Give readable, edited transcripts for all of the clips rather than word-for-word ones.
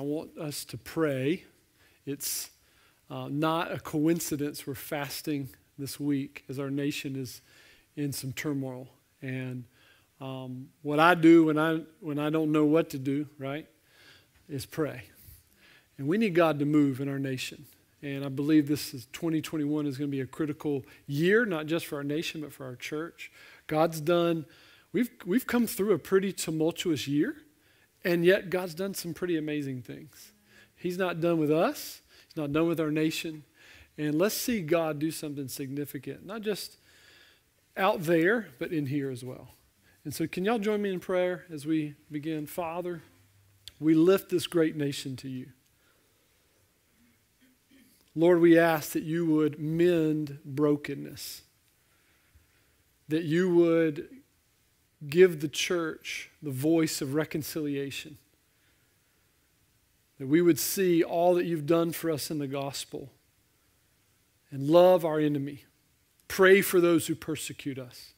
want us to pray. It's not a coincidence we're fasting this week as our nation is in some turmoil. And what I do when I don't know what to do, right, is pray. And we need God to move in our nation. And I believe this is 2021 is going to be a critical year, not just for our nation, but for our church. God's done, we've come through a pretty tumultuous year, and yet God's done some pretty amazing things. He's not done with us. He's not done with our nation. And let's see God do something significant, not just out there, but in here as well. And so can y'all join me in prayer as we begin? Father, we lift this great nation to you. Lord, we ask that you would mend brokenness, that you would give the church the voice of reconciliation, that we would see all that you've done for us in the gospel and love our enemy, pray for those who persecute us,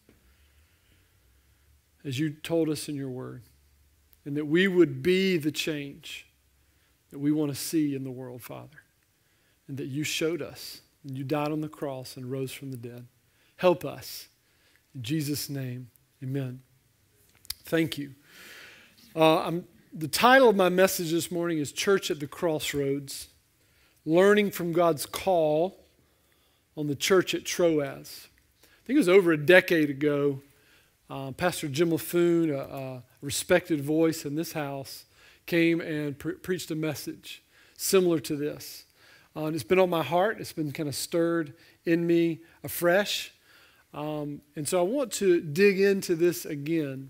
as you told us in your word, and that we would be the change that we want to see in the world, Father. And that you showed us, and you died on the cross and rose from the dead. Help us. In Jesus' name, amen. Thank you. The title of my message this morning is Church at the Crossroads, learning from God's call on the church at Troas. I think it was over a decade ago, Pastor Jim LaFoon, a respected voice in this house, came and preached a message similar to this. And it's been on my heart. It's been kind of stirred in me afresh. And so I want to dig into this again.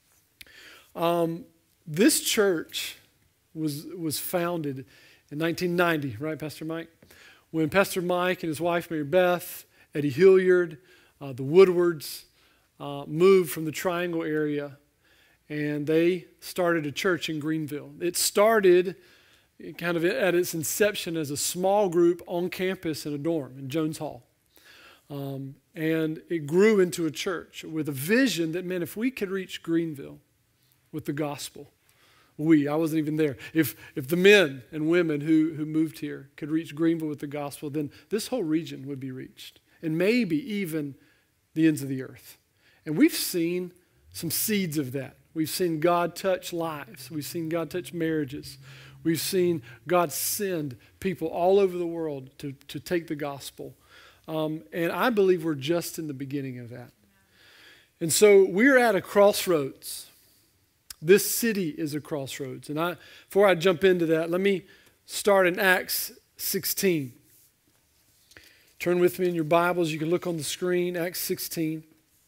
This church was founded in 1990, right, Pastor Mike? When Pastor Mike and his wife, Mary Beth, Eddie Hilliard, the Woodwards moved from the Triangle area, and they started a church in Greenville. It started kind of at its inception as a small group on campus in a dorm in Jones Hall. And it grew into a church with a vision that, man, if we could reach Greenville with the gospel, I wasn't even there. If the men and women who moved here could reach Greenville with the gospel, then this whole region would be reached. And maybe even the ends of the earth. And we've seen some seeds of that. We've seen God touch lives. We've seen God touch marriages. We've seen God send people all over the world to take the gospel. And I believe we're just in the beginning of that. And so we're at a crossroads. This city is a crossroads. And before I jump into that, let me start in Acts 16. Turn with me in your Bibles. You can look on the screen, Acts 16.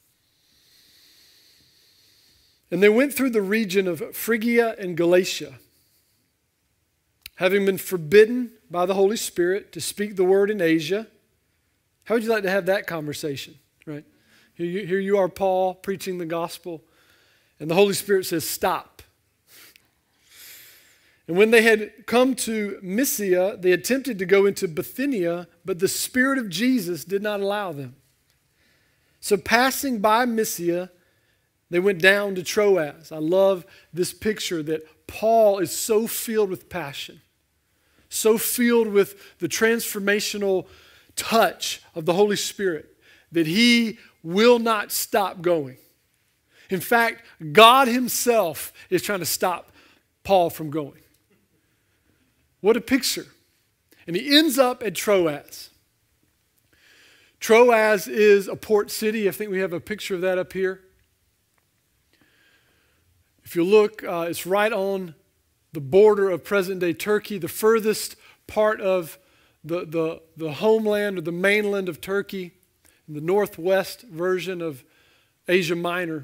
And they went through the region of Phrygia and Galatia, having been forbidden by the Holy Spirit to speak the word in Asia. How would you like to have that conversation, right? Here you are, Paul, preaching the gospel, and the Holy Spirit says, stop. And when they had come to Mysia, they attempted to go into Bithynia, but the Spirit of Jesus did not allow them. So passing by Mysia, they went down to Troas. I love this picture that Paul is so filled with passion, so filled with the transformational touch of the Holy Spirit that he will not stop going. In fact, God himself is trying to stop Paul from going. What a picture. And he ends up at Troas. Troas is a port city. I think we have a picture of that up here. If you look, it's right on the border of present-day Turkey, the furthest part of the homeland or the mainland of Turkey, in the northwest version of Asia Minor.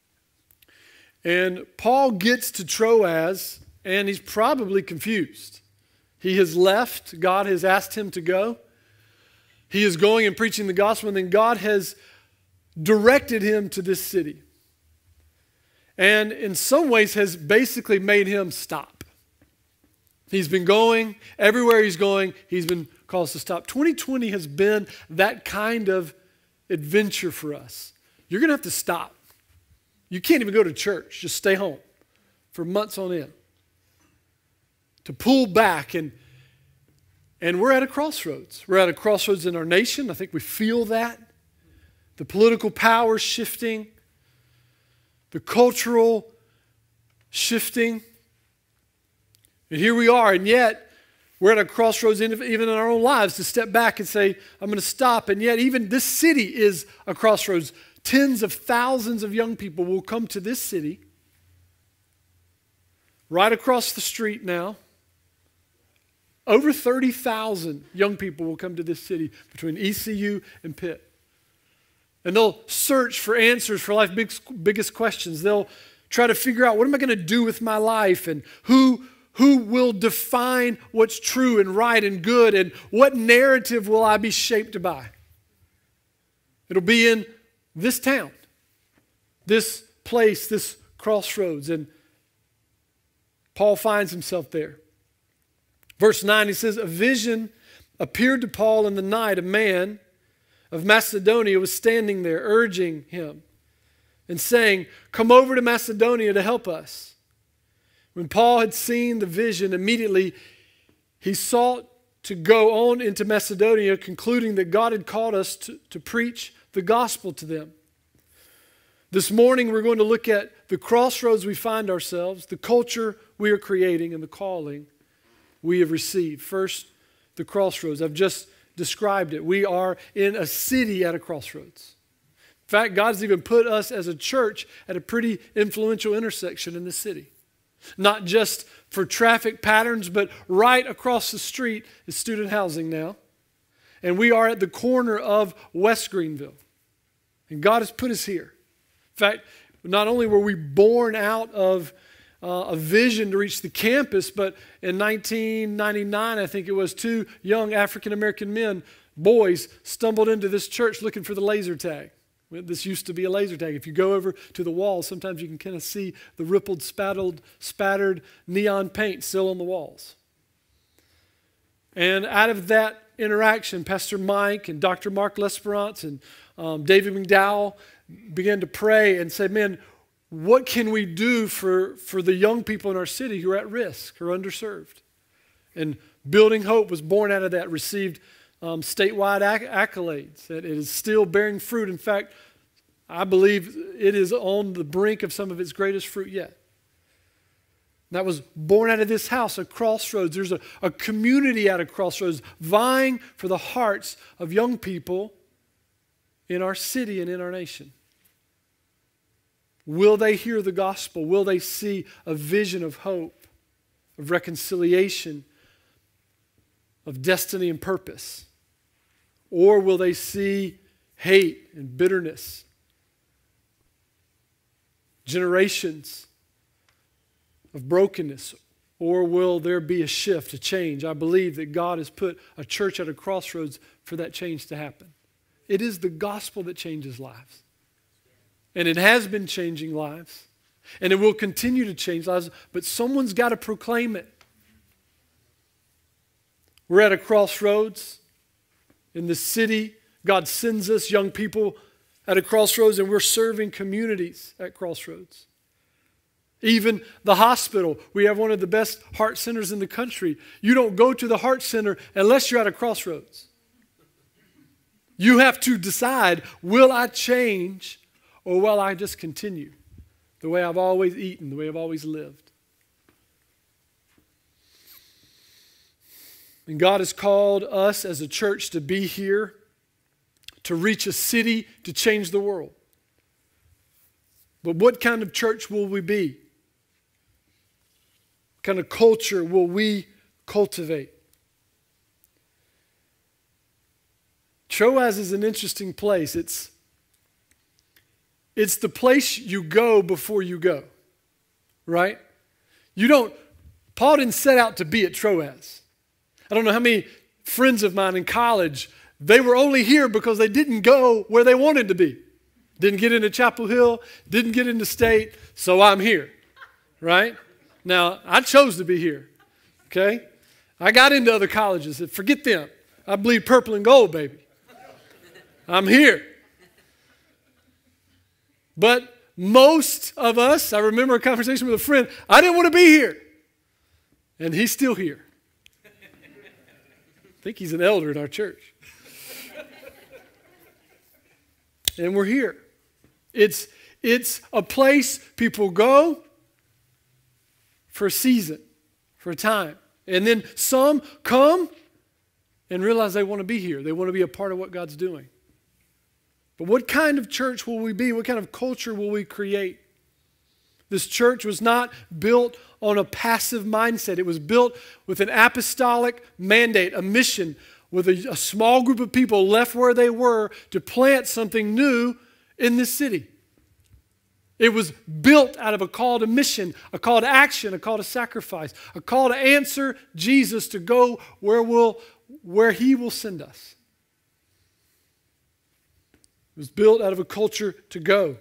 And Paul gets to Troas, and he's probably confused. He has left. God has asked him to go. He is going and preaching the gospel, and then God has directed him to this city. And in some ways has basically made him stop. He's been going, everywhere he's going, he's been called to stop. 2020 has been that kind of adventure for us. You're going to have to stop. You can't even go to church. Just stay home for months on end. to pull back, and we're at a crossroads. We're at a crossroads in our nation. I think we feel that. The political power shifting, the cultural shifting. And here we are, and yet we're at a crossroads even in our own lives to step back and say, I'm going to stop. And yet even this city is a crossroads. Tens of thousands of young people will come to this city right across the street now. Over 30,000 young people will come to this city between ECU and Pitt. And they'll search for answers for life's biggest questions. They'll try to figure out, what am I going to do with my life? And who will define what's true and right and good? And what narrative will I be shaped by? It'll be in this town, this place, this crossroads. And Paul finds himself there. Verse 9, he says, a vision appeared to Paul in the night. A man of Macedonia was standing there, urging him and saying, come over to Macedonia to help us. When Paul had seen the vision, immediately he sought to go on into Macedonia, concluding that God had called us to preach the gospel to them. This morning we're going to look at the crossroads we find ourselves, the culture we are creating, and the calling we have received. First, the crossroads. I've just described it. We are in a city at a crossroads. In fact, God's even put us as a church at a pretty influential intersection in the city. Not just for traffic patterns, but right across the street is student housing now. And we are at the corner of West Greenville. And God has put us here. In fact, not only were we born out of a vision to reach the campus, but in 1999, I think it was, 2 young African-American men, boys, stumbled into this church looking for the laser tag. This used to be a laser tag. If you go over to the wall, sometimes you can kind of see the rippled, spattered neon paint still on the walls. And out of that interaction, Pastor Mike and Dr. Mark L'Esperance and David McDowell began to pray and say, man, what can we do for the young people in our city who are at risk, who are underserved? And Building Hope was born out of that, received statewide accolades. It is still bearing fruit. In fact, I believe it is on the brink of some of its greatest fruit yet. That was born out of this house, a crossroads. There's a community at a crossroads vying for the hearts of young people in our city and in our nation. Will they hear the gospel? Will they see a vision of hope, of reconciliation, of destiny and purpose? Or will they see hate and bitterness, generations of brokenness? Or will there be a shift, a change? I believe that God has put a church at a crossroads for that change to happen. It is the gospel that changes lives. And it has been changing lives. And it will continue to change lives. But someone's got to proclaim it. We're at a crossroads in the city. God sends us young people at a crossroads, and we're serving communities at crossroads. Even the hospital. We have one of the best heart centers in the country. You don't go to the heart center unless you're at a crossroads. You have to decide, will I change or will I just continue the way I've always eaten, the way I've always lived? And God has called us as a church to be here, to reach a city, to change the world. But what kind of church will we be? What kind of culture will we cultivate? Troas is an interesting place. It's the place you go before you go, right? Paul didn't set out to be at Troas. I don't know how many friends of mine in college, they were only here because they didn't go where they wanted to be. Didn't get into Chapel Hill, didn't get into State, so I'm here, right? Now, I chose to be here, okay? I got into other colleges. Forget them. I bleed purple and gold, baby. I'm here. But most of us, I remember a conversation with a friend, I didn't want to be here. And he's still here. I think he's an elder in our church. And we're here. It's a place people go for a season, for a time. And then some come and realize they want to be here. They want to be a part of what God's doing. But what kind of church will we be? What kind of culture will we create? This church was not built on a passive mindset. It was built with an apostolic mandate, a mission, with a small group of people left where they were to plant something new in this city. It was built out of a call to mission, a call to action, a call to sacrifice, a call to answer Jesus to go where he will send us. It was built out of a culture to go.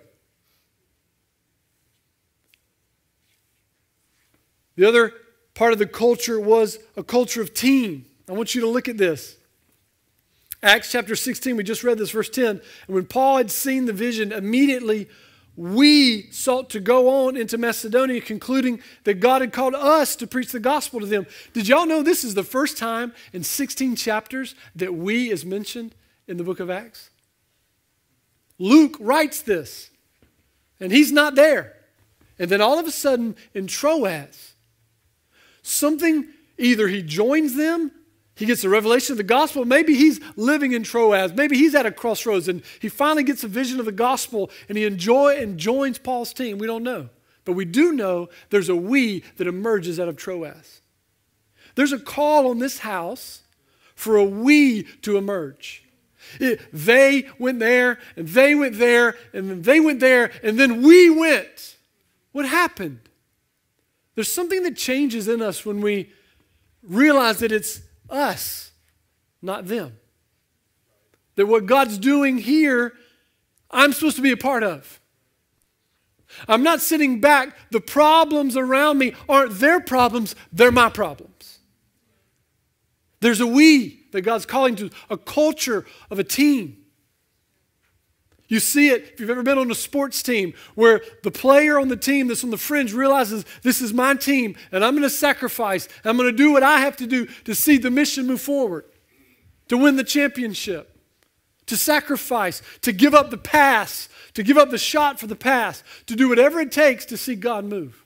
The other part of the culture was a culture of team. I want you to look at this. Acts chapter 16, we just read this, verse 10. And when Paul had seen the vision, immediately we sought to go on into Macedonia, concluding that God had called us to preach the gospel to them. Did y'all know this is the first time in 16 chapters that we is mentioned in the book of Acts? Luke writes this, and he's not there. And then all of a sudden in Troas, something, either he joins them, he gets a revelation of the gospel, maybe he's living in Troas, maybe he's at a crossroads and he finally gets a vision of the gospel and he joins Paul's team. We don't know. But we do know there's a we that emerges out of Troas. There's a call on this house for a we to emerge. They went there and they went there and then they went there and then we went. What happened? There's something that changes in us when we realize that it's us, not them. That what God's doing here, I'm supposed to be a part of. I'm not sitting back. The problems around me aren't their problems, they're my problems. There's a we that God's calling to, a culture of a team. You see it if you've ever been on a sports team where the player on the team that's on the fringe realizes this is my team and I'm going to sacrifice. I'm going to do what I have to do to see the mission move forward, to win the championship, to sacrifice, to give up the pass, to give up the shot for the pass, to do whatever it takes to see God move.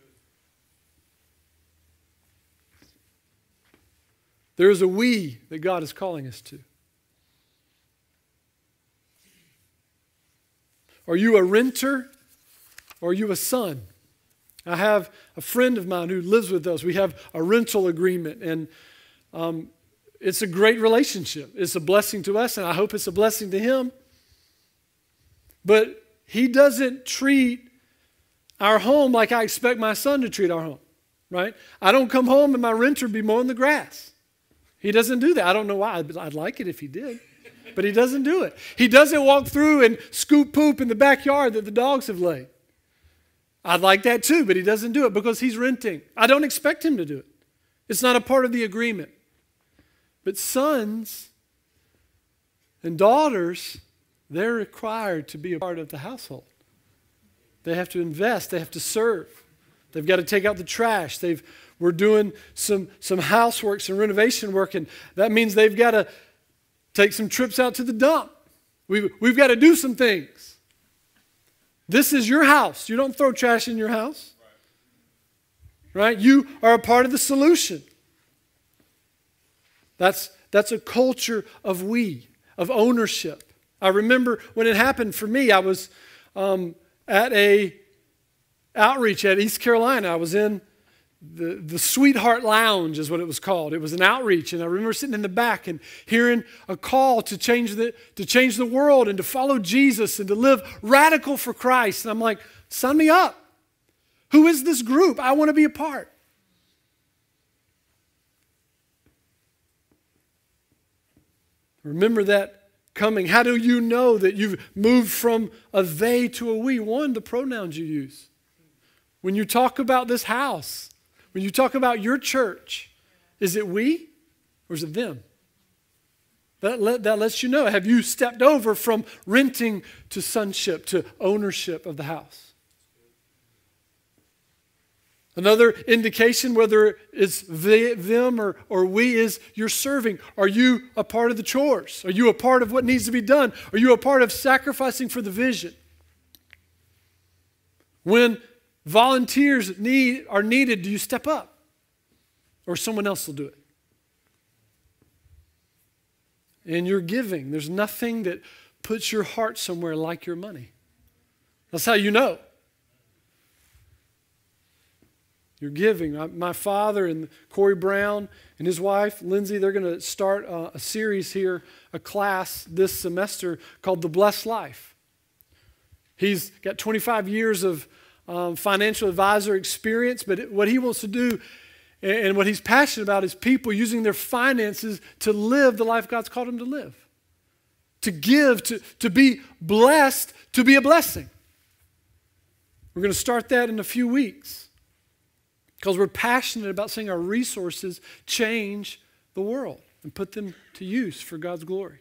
There is a we that God is calling us to. Are you a renter or are you a son? I have a friend of mine who lives with us. We have a rental agreement, and it's a great relationship. It's a blessing to us, and I hope it's a blessing to him. But he doesn't treat our home like I expect my son to treat our home, right? I don't come home and my renter be mowing the grass. He doesn't do that. I don't know why. I'd like it if he did. But he doesn't do it. He doesn't walk through and scoop poop in the backyard that the dogs have laid. I'd like that too, but he doesn't do it because he's renting. I don't expect him to do it. It's not a part of the agreement. But sons and daughters, they're required to be a part of the household. They have to invest. They have to serve. They've got to take out the trash. We're doing some housework, some renovation work, and that means they've got to take some trips out to the dump. We've got to do some things. This is your house. You don't throw trash in your house. Right? You are a part of the solution. That's a culture of we, of ownership. I remember when it happened for me, I was at a outreach at East Carolina. I was in the Sweetheart Lounge is what it was called. It was an outreach, and I remember sitting in the back and hearing a call to change the world and to follow Jesus and to live radical for Christ. And I'm like, sign me up. Who is this group? I want to be a part. Remember that coming. How do you know that you've moved from a they to a we? One, the pronouns you use. When you talk about this house, when you talk about your church, is it we or is it them? That lets you know. Have you stepped over from renting to sonship, to ownership of the house? Another indication, whether it's them or we, is you're serving. Are you a part of the chores? Are you a part of what needs to be done? Are you a part of sacrificing for the vision? When volunteers are needed, do you step up? Or someone else will do it? And you're giving. There's nothing that puts your heart somewhere like your money. That's how you know. You're giving. My father and Corey Brown and his wife, Lindsay, they're going to start a series here, a class this semester called The Blessed Life. He's got 25 years of financial advisor experience, but what he wants to do and what he's passionate about is people using their finances to live the life God's called them to live. To give, to be blessed, to be a blessing. We're going to start that in a few weeks. Because we're passionate about seeing our resources change the world and put them to use for God's glory.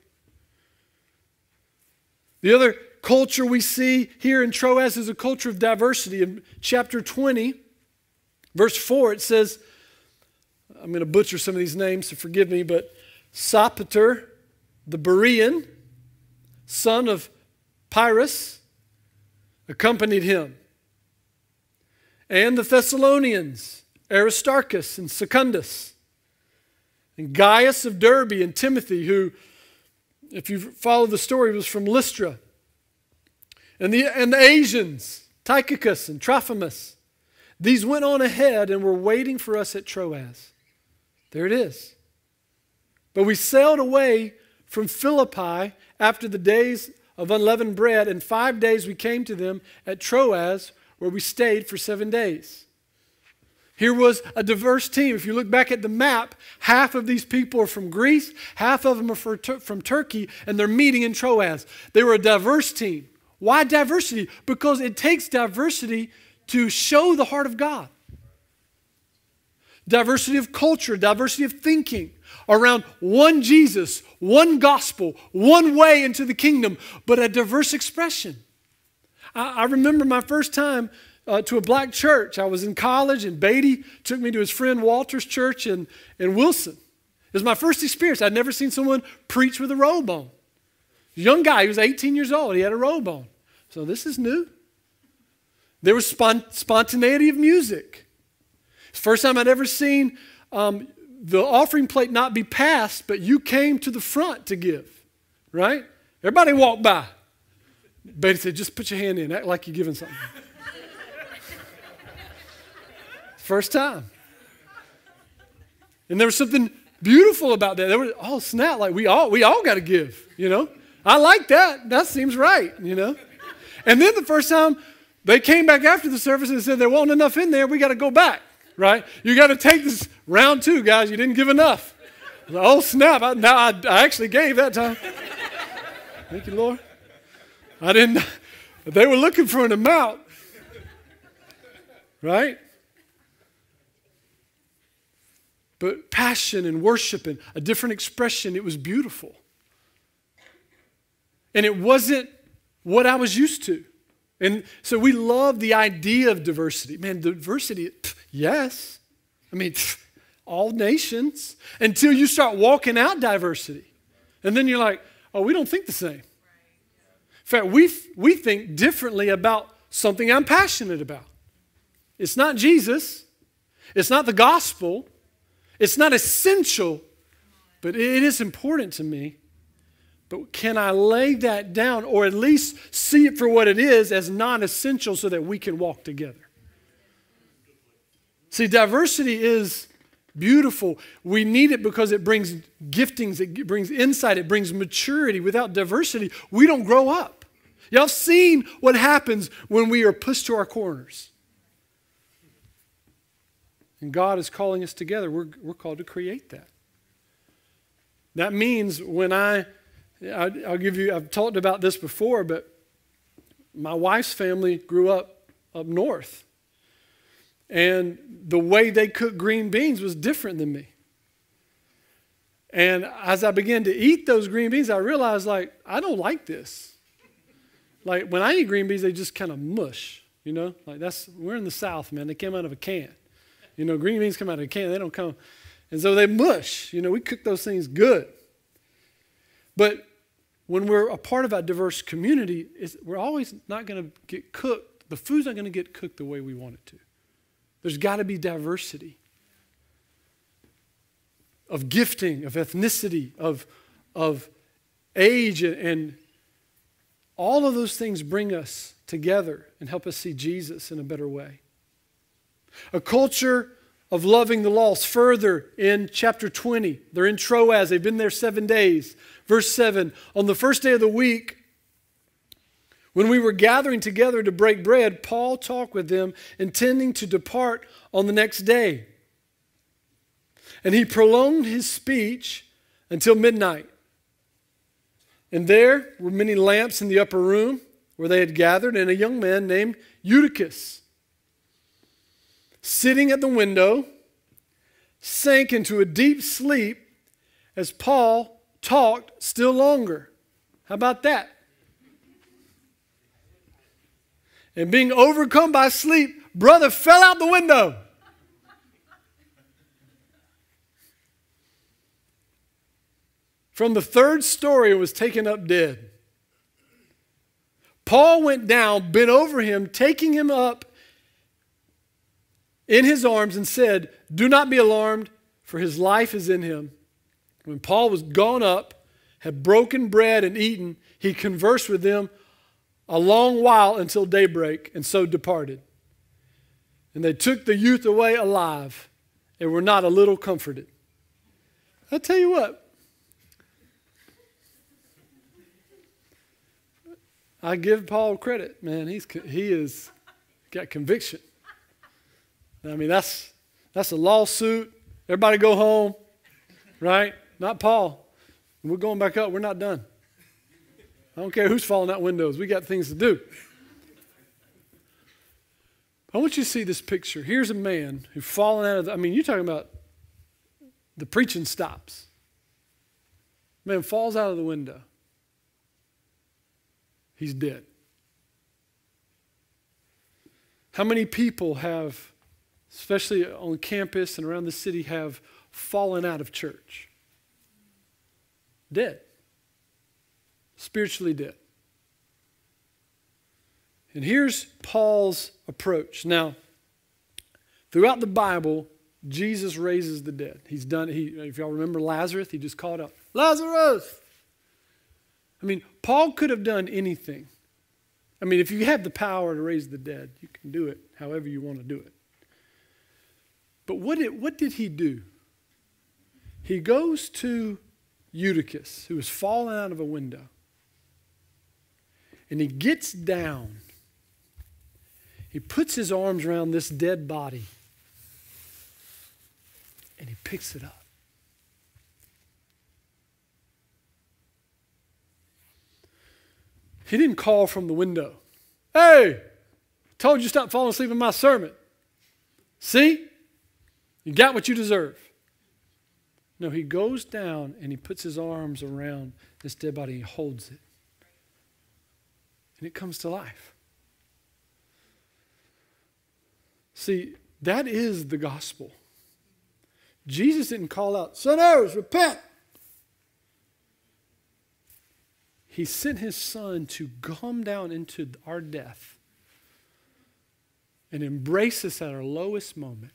The other culture we see here in Troas is a culture of diversity. In chapter 20, verse 4, it says, I'm going to butcher some of these names, so forgive me, but Sopater, the Berean, son of Pyrrhus, accompanied him. And the Thessalonians, Aristarchus and Secundus, and Gaius of Derbe and Timothy, who, if you follow the story, was from Lystra. And the Asians, Tychicus and Trophimus. These went on ahead and were waiting for us at Troas. There it is. But we sailed away from Philippi after the days of unleavened bread, and 5 days we came to them at Troas, where we stayed for 7 days. Here was a diverse team. If you look back at the map, half of these people are from Greece, half of them are from Turkey, and they're meeting in Troas. They were a diverse team. Why diversity? Because it takes diversity to show the heart of God. Diversity of culture, diversity of thinking around one Jesus, one gospel, one way into the kingdom, but a diverse expression. I remember my first time to a black church. I was in college, and Beatty took me to his friend Walter's church in Wilson. It was my first experience. I'd never seen someone preach with a robe on. A young guy, he was 18 years old. He had a robe on. So this is new. There was spontaneity of music. It's the first time I'd ever seen the offering plate not be passed, but you came to the front to give, right? Everybody walked by. Beatty said, just put your hand in, act like you're giving something. First time. And there was something beautiful about that. There was, oh snap, like we all got to give, you know. I like that. That seems right, you know. And then the first time they came back after the service and said there wasn't enough in there, we got to go back, right? You got to take this round 2, guys. You didn't give enough. I was like, oh snap, I actually gave that time. Thank you, Lord. I didn't, they were looking for an amount, right? But passion and worship and a different expression, it was beautiful. And it wasn't what I was used to. And so we love the idea of diversity. Man, diversity, yes. I mean, all nations, until you start walking out diversity. And then you're like, oh, we don't think the same. In fact, we think differently about something I'm passionate about. It's not Jesus. It's not the gospel. It's not essential, but it is important to me. But can I lay that down or at least see it for what it is as non-essential so that we can walk together? See, diversity is beautiful. We need it because it brings giftings, it brings insight, it brings maturity. Without diversity, we don't grow up. Y'all seen what happens when we are pushed to our corners. And God is calling us together. We're called to create that. That means when I'll give you, I've talked about this before, but my wife's family grew up north. And the way they cook green beans was different than me. And as I began to eat those green beans, I realized, like, I don't like this. Like, when I eat green beans, they just kind of mush, you know? Like, we're in the South, man. They came out of a can. Green beans come out of a can. They don't come. And so they mush. We cook those things good. But when we're a part of a diverse community, we're always not going to get cooked. The food's not going to get cooked the way we want it to. There's got to be diversity of gifting, of ethnicity, of age, and all of those things bring us together and help us see Jesus in a better way. A culture of loving the lost. Further in chapter 20, they're in Troas. They've been there 7 days. Verse 7, on the first day of the week, when we were gathering together to break bread, Paul talked with them, intending to depart on the next day. And he prolonged his speech until midnight. And there were many lamps in the upper room where they had gathered, and a young man named Eutychus, sitting at the window, sank into a deep sleep as Paul talked still longer. How about that? And being overcome by sleep, brother fell out the window. From the third story and was taken up dead. Paul went down, bent over him, taking him up in his arms and said, "Do not be alarmed, for his life is in him." When Paul was gone up, had broken bread and eaten, he conversed with them a long while until daybreak, and so departed. And they took the youth away alive and were not a little comforted. I'll tell you what. I give Paul credit, man. He is got conviction. I mean, that's a lawsuit. Everybody go home, right? Not Paul. We're going back up. We're not done. I don't care who's falling out windows. We got things to do. I want you to see this picture. Here's a man who's fallen out of you're talking about the preaching stops. Man falls out of the window. He's dead. How many people have, especially on campus and around the city, have fallen out of church? Dead. Spiritually dead. And here's Paul's approach. Now, throughout the Bible, Jesus raises the dead. He's done. If y'all remember Lazarus, he just called out, "Lazarus!" Paul could have done anything. If you have the power to raise the dead, you can do it however you want to do it. But what did he do? He goes to Eutychus, who was falling out of a window. And he gets down. He puts his arms around this dead body. And he picks it up. He didn't call from the window, "Hey, told you stop falling asleep in my sermon. See? You got what you deserve." No, he goes down and he puts his arms around this dead body and he holds it. And it comes to life. See, that is the gospel. Jesus didn't call out, "Sinners, repent." He sent his son to come down into our death and embrace us at our lowest moment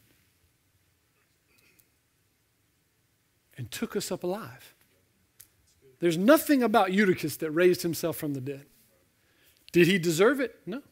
and took us up alive. There's nothing about Eutychus that raised himself from the dead. Did he deserve it? No.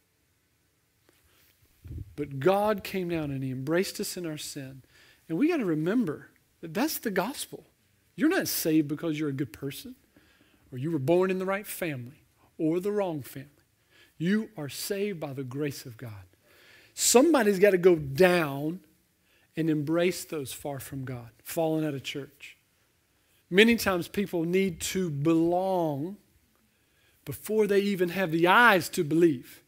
But God came down and he embraced us in our sin. And we got to remember that that's the gospel. You're not saved because you're a good person or you were born in the right family or the wrong family. You are saved by the grace of God. Somebody's got to go down and embrace those far from God, fallen out of church. Many times people need to belong before they even have the eyes to believe.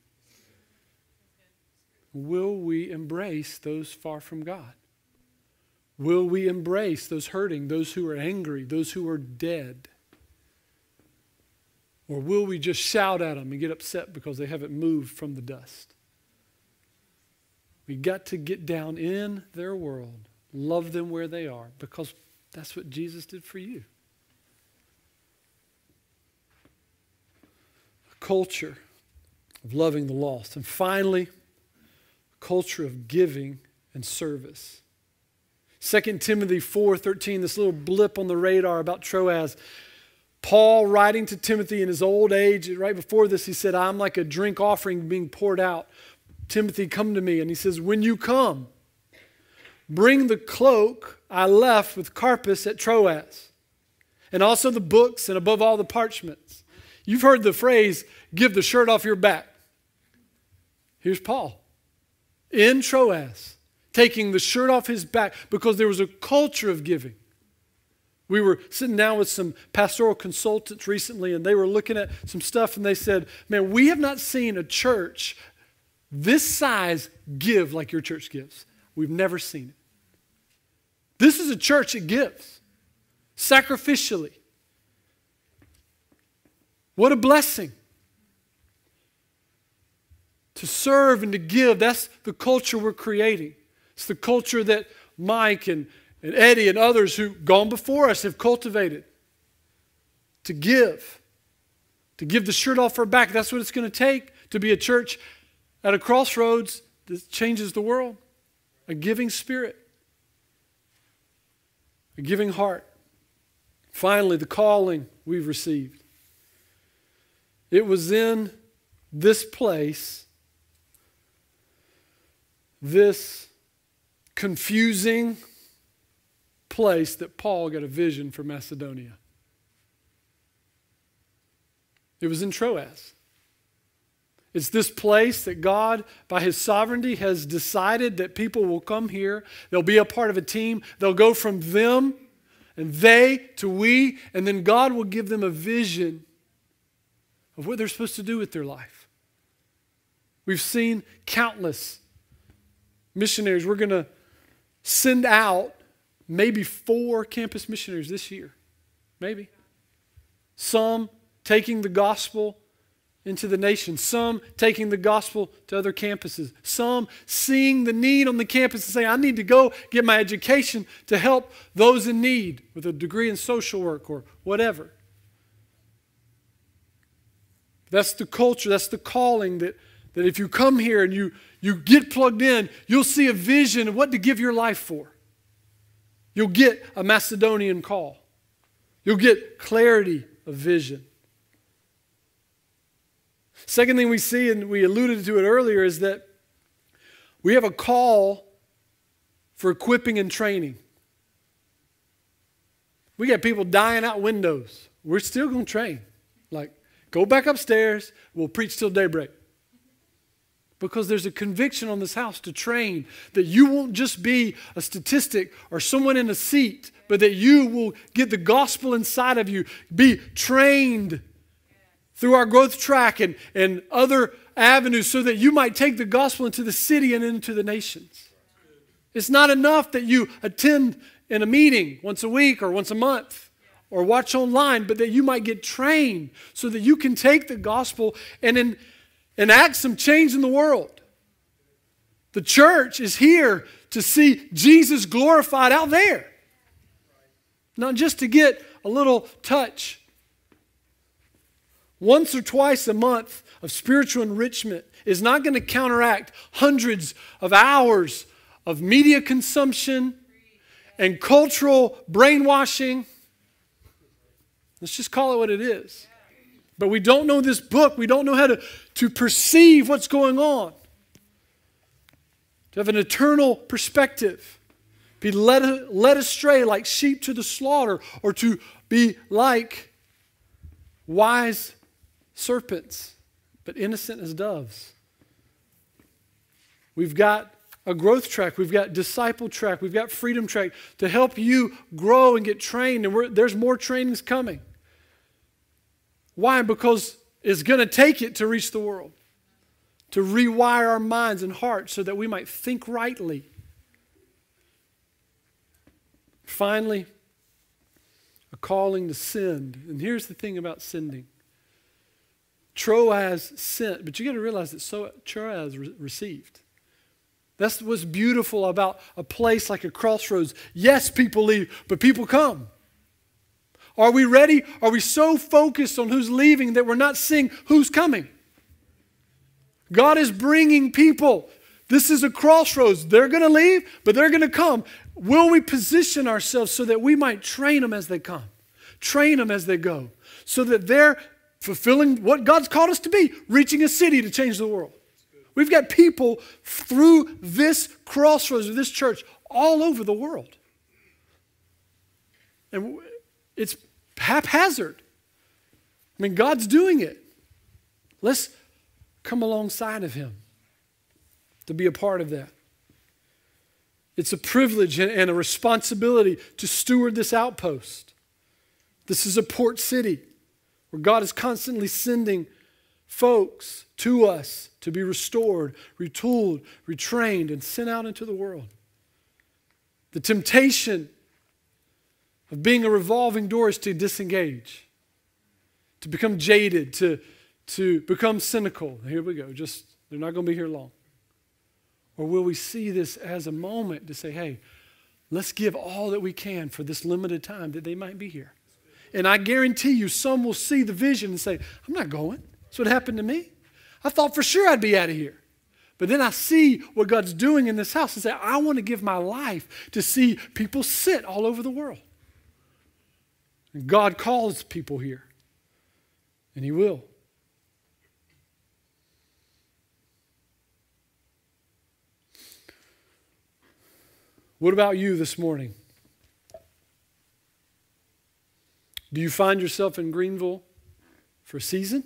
Will we embrace those far from God? Will we embrace those hurting, those who are angry, those who are dead? Or will we just shout at them and get upset because they haven't moved from the dust? We got to get down in their world, love them where they are, because that's what Jesus did for you. A culture of loving the lost. And finally, a culture of giving and service. 2 Timothy 4:13, this little blip on the radar about Troas. Paul writing to Timothy in his old age, right before this, he said, I'm like a drink offering being poured out. Timothy, come to me. And he says, when you come, bring the cloak I left with Carpus at Troas, and also the books, and above all the parchments. You've heard the phrase, give the shirt off your back. Here's Paul in Troas, taking the shirt off his back because there was a culture of giving. We were sitting down with some pastoral consultants recently, and they were looking at some stuff, and they said, man, we have not seen a church this size give like your church gives. We've never seen it. This is a church that gives sacrificially. What a blessing. To serve and to give, that's the culture we're creating. It's the culture that Mike and Eddie and others who gone before us have cultivated. To give the shirt off our back. That's what it's going to take to be a church at a crossroads that changes the world. A giving spirit. A giving heart. Finally, the calling we've received. It was in this place, this confusing place, that Paul got a vision for Macedonia. It was in Troas. It's this place that God, by his sovereignty, has decided that people will come here. They'll be a part of a team. They'll go from them and they to we, and then God will give them a vision of what they're supposed to do with their life. We've seen countless missionaries. We're going to send out maybe 4 campus missionaries this year. Maybe. Some taking the gospel into the nation. Some taking the gospel to other campuses. Some seeing the need on the campus and saying, I need to go get my education to help those in need with a degree in social work or whatever. That's the culture, that's the calling that if you come here and you get plugged in, you'll see a vision of what to give your life for. You'll get a Macedonian call. You'll get clarity of vision. Second thing we see, and we alluded to it earlier, is that we have a call for equipping and training. We got people dying out windows. We're still going to train. Like, go back upstairs, we'll preach till daybreak. Because there's a conviction on this house to train, that you won't just be a statistic or someone in a seat, but that you will get the gospel inside of you, be trained through our growth track and other avenues so that you might take the gospel into the city and into the nations. It's not enough that you attend in a meeting once a week or once a month or watch online, but that you might get trained so that you can take the gospel and enact some change in the world. The church is here to see Jesus glorified out there, not just to get a little touch. Once or twice a month of spiritual enrichment is not going to counteract hundreds of hours of media consumption and cultural brainwashing. Let's just call it what it is. But we don't know this book. We don't know how to perceive what's going on. To have an eternal perspective. Be led astray like sheep to the slaughter, or to be like wise serpents, but innocent as doves. We've got a growth track. We've got disciple track. We've got freedom track to help you grow and get trained. And there's more trainings coming. Why? Because it's going to take it to reach the world. To rewire our minds and hearts so that we might think rightly. Finally, a calling to send. And here's the thing about sending. Troas sent, but you got to realize that Troas received. That's what's beautiful about a place like a Crossroads. Yes, people leave, but people come. Are we ready? Are we so focused on who's leaving that we're not seeing who's coming? God is bringing people. This is a crossroads. They're going to leave, but they're going to come. Will we position ourselves so that we might train them as they come? Train them as they go. So that they're fulfilling what God's called us to be, reaching a city to change the world. We've got people through this crossroads of this church all over the world. And it's haphazard. I mean, God's doing it. Let's come alongside of Him to be a part of that. It's a privilege and a responsibility to steward this outpost. This is a port city where God is constantly sending folks to us to be restored, retooled, retrained, and sent out into the world. The temptation of being a revolving door is to disengage, to become jaded, to become cynical. Here we go. They're not going to be here long. Or will we see this as a moment to say, hey, let's give all that we can for this limited time that they might be here. And I guarantee you some will see the vision and say, I'm not going. That's what happened to me. I thought for sure I'd be out of here. But then I see what God's doing in this house and say, I want to give my life to see people sit all over the world. And God calls people here. And He will. What about you this morning? Do you find yourself in Greenville for a season?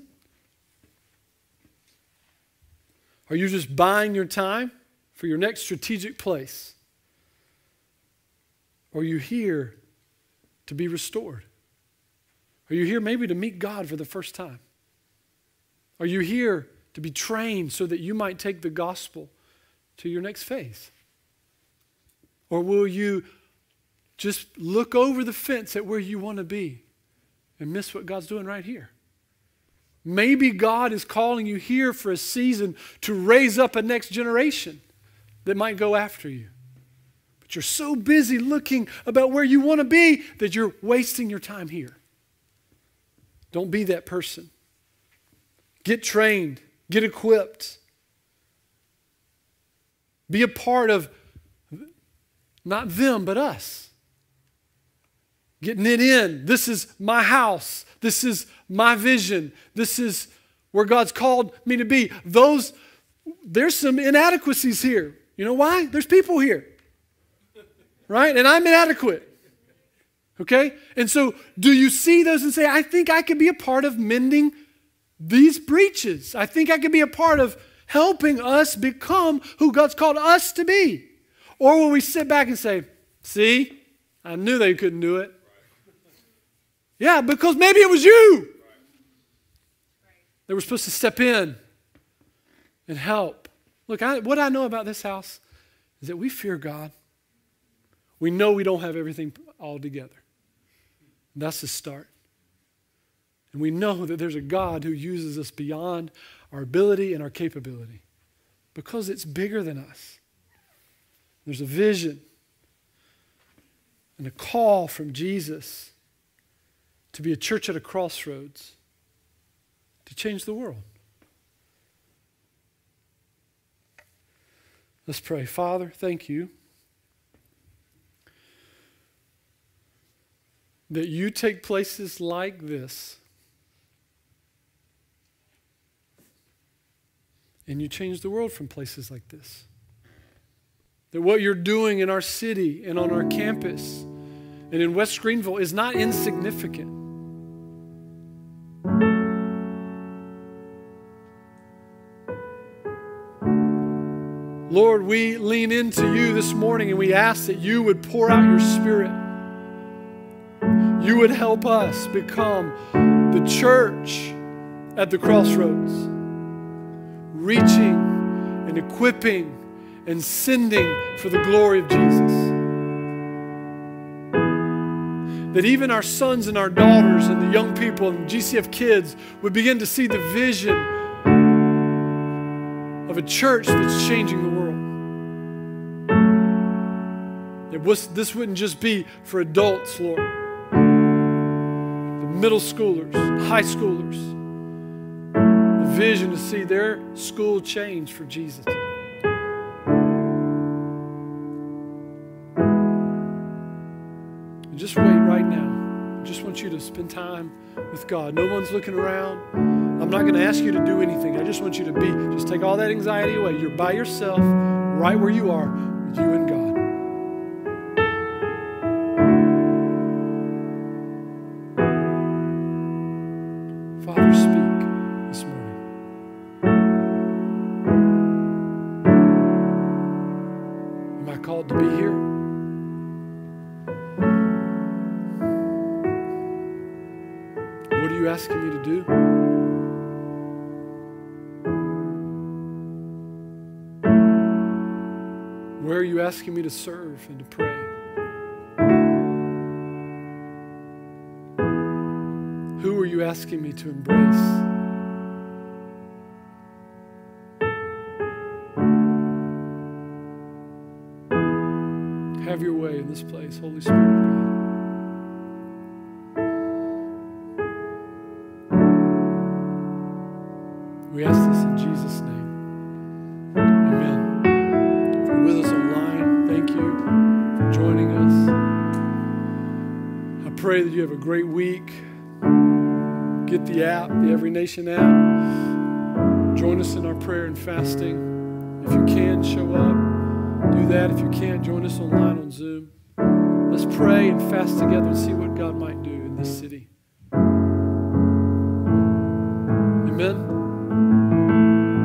Are you just buying your time for your next strategic place? Or are you here to be restored? Are you here maybe to meet God for the first time? Are you here to be trained so that you might take the gospel to your next phase? Or will you just look over the fence at where you want to be and miss what God's doing right here? Maybe God is calling you here for a season to raise up a next generation that might go after you. But you're so busy looking about where you want to be that you're wasting your time here. Don't be that person. Get trained. Get equipped. Be a part of not them, but us. Get knit in. This is my house. This is my vision. This is where God's called me to be. There's some inadequacies here. You know why? There's people here. Right? And I'm inadequate. Okay? And so do you see those and say, I think I could be a part of mending these breaches. I think I could be a part of helping us become who God's called us to be. Or will we sit back and say, see, I knew they couldn't do it. Yeah, because maybe it was you. They were supposed to step in and help. Look, what I know about this house is that we fear God. We know we don't have everything all together. And that's the start. And we know that there's a God who uses us beyond our ability and our capability because it's bigger than us. There's a vision and a call from Jesus to be a church at a crossroads to change the world. Let's pray. Father, thank you that you take places like this and you change the world from places like this. That what you're doing in our city and on our campus and in West Greenville is not insignificant. Lord, we lean into you this morning and we ask that you would pour out your Spirit. You would help us become the church at the crossroads, reaching and equipping and sending for the glory of Jesus. That even our sons and our daughters and the young people and GCF kids would begin to see the vision of a church that's changing the world. This wouldn't just be for adults, Lord. The middle schoolers, high schoolers. The vision to see their school change for Jesus. And just wait right now. I just want you to spend time with God. No one's looking around. I'm not going to ask you to do anything. I just want you to just take all that anxiety away. You're by yourself, right where you are, with you and God. Father, speak this morning. Am I called to be here? What are you asking me to do? Where are you asking me to serve and to pray? Who are you asking me to embrace? Have your way in this place, Holy Spirit of God. We ask this in Jesus' name. Amen. If you're with us online, thank you for joining us. I pray that you have a great week. Get the app, the Every Nation app. Join us in our prayer and fasting. If you can, show up. Do that. If you can't, join us online on Zoom. Let's pray and fast together and see what God might do in this city.